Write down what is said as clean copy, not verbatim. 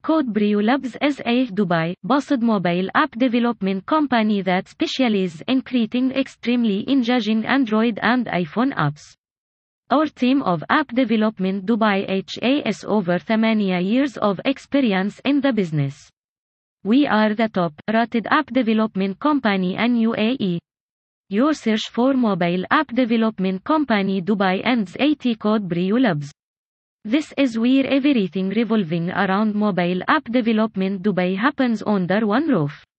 CodeBrew Labs is a Dubai-based mobile app development company that specializes in creating extremely engaging Android and iPhone apps. Our team of app development Dubai has over 8 years of experience in the business. We are the top-rated app development company in UAE. Your search for mobile app development company Dubai ends at CodeBrew Labs. This is where everything revolving around mobile app development Dubai happens under one roof.